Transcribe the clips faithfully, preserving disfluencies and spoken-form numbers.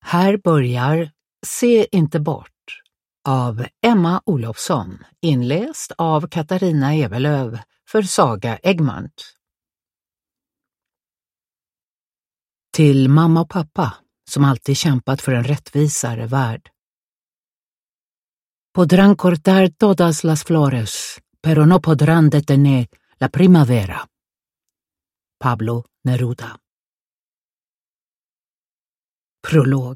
Här börjar Se inte bort av Emma Olofsson, inläst av Katarina Evelöv för Saga Egmont. Till mamma och pappa som alltid kämpat för en rättvisare värld. Podrán cortar todas las flores, pero no podrán detener la primavera. Pablo Neruda. Prolog.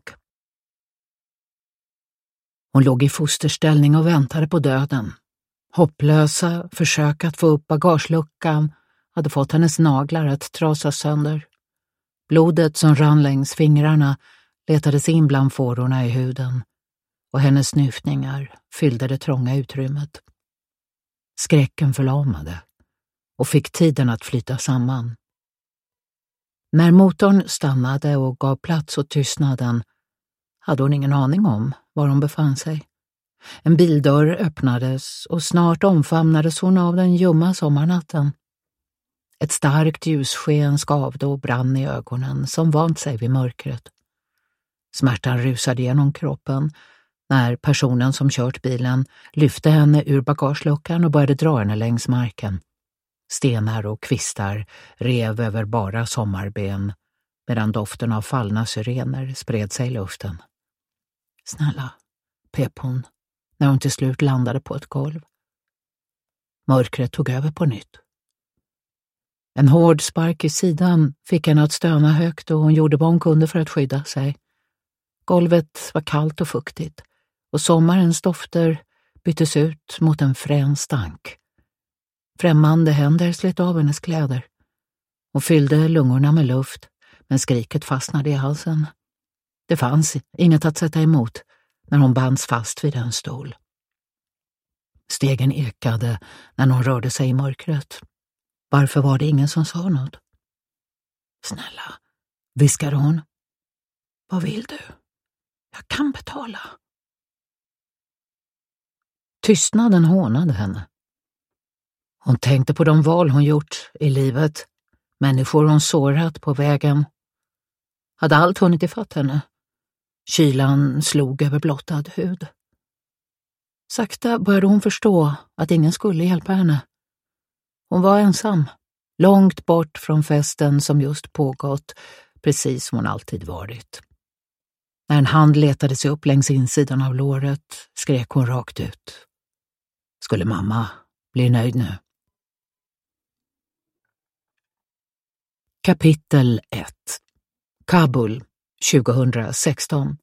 Hon låg i fosterställning och väntade på döden. Hopplösa försök att få upp bagageluckan hade fått hennes naglar att trasas sönder. Blodet som rann längs fingrarna letades in bland fårorna i huden och hennes snyftningar fyllde det trånga utrymmet. Skräcken förlamade och fick tiden att flyta samman. När motorn stannade och gav plats åt tystnaden hade hon ingen aning om var hon befann sig. En bildörr öppnades och snart omfamnades hon av den ljumma sommarnatten. Ett starkt ljussken skavde och brann i ögonen som vant sig vid mörkret. Smärtan rusade genom kroppen när personen som kört bilen lyfte henne ur bagageluckan och började dra henne längs marken. Stenar och kvistar rev över bara sommarben medan doften av fallna syrener spred sig i luften. Snälla, pep hon när hon till slut landade på ett golv. Mörkret tog över på nytt. En hård spark i sidan fick henne att stöna högt och hon gjorde vad hon kunde för att skydda sig. Golvet var kallt och fuktigt och sommarens dofter byttes ut mot en frän stank. Främmande händer slet av hennes kläder och fyllde lungorna med luft, men skriket fastnade i halsen. Det fanns inget att sätta emot när hon bands fast vid en stol. Stegen ekade när hon rörde sig i mörkret. Varför var det ingen som sa något? Snälla, viskade hon. Vad vill du? Jag kan betala. Tystnaden hånade henne. Hon tänkte på de val hon gjort i livet, människor hon sårat på vägen. Hade allt hunnit ifatt henne? Kylan slog över blottad hud. Sakta började hon förstå att ingen skulle hjälpa henne. Hon var ensam, långt bort från festen som just pågått, precis som hon alltid varit. När en hand letade sig upp längs insidan av låret skrek hon rakt ut. Skulle mamma bli nöjd nu? Kapitel ett. Kabul tjugohundrasexton.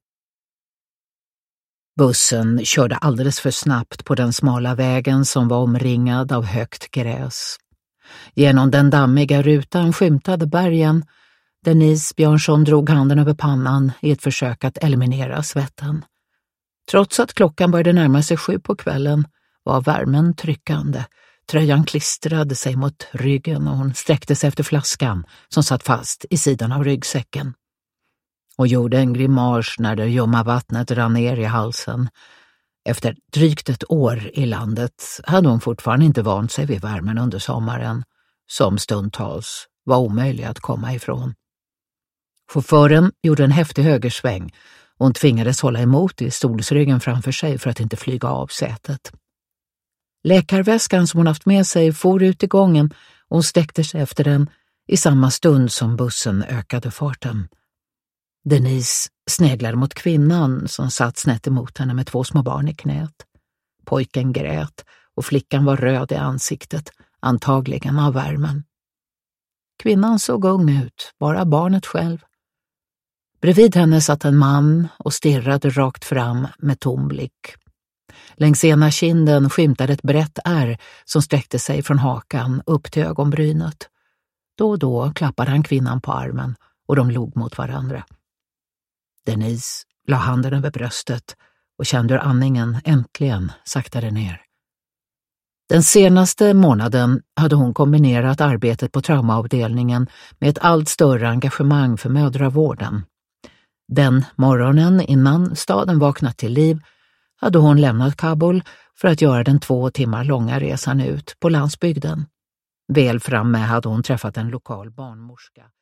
Bussen körde alldeles för snabbt på den smala vägen som var omringad av högt gräs. Genom den dammiga rutan skymtade bergen. Denise Björnsson drog handen över pannan i ett försök att eliminera svetten. Trots att klockan började närma sig sju på kvällen var värmen tryckande. Tröjan klistrade sig mot ryggen och hon sträckte sig efter flaskan som satt fast i sidan av ryggsäcken. Och gjorde en grimas när det ljumma vattnet rann ner i halsen. Efter drygt ett år i landet hade hon fortfarande inte vant sig vid värmen under sommaren, som stundtals var omöjlig att komma ifrån. Chauffören gjorde en häftig högersväng och hon tvingades hålla emot i stolsryggen framför sig för att inte flyga av sätet. Läkarväskan som hon haft med sig for ut i gången och hon sträckte sig efter den i samma stund som bussen ökade farten. Denise sneglade mot kvinnan som satt snett emot henne med två små barn i knät. Pojken grät och flickan var röd i ansiktet, antagligen av värmen. Kvinnan såg ung ut, bara barnet själv. Bredvid henne satt en man och stirrade rakt fram med tom blick. Längs ena kinden skymtade ett brett ärr som sträckte sig från hakan upp till ögonbrynet. Då och då klappade han kvinnan på armen och de log mot varandra. Denise la handen över bröstet och kände hur andningen äntligen saktade ner. Den senaste månaden hade hon kombinerat arbetet på traumaavdelningen med ett allt större engagemang för mödravården. Den morgonen innan staden vaknat till liv hade hon lämnat Kabul för att göra den två timmar långa resan ut på landsbygden. Väl framme hade hon träffat en lokal barnmorska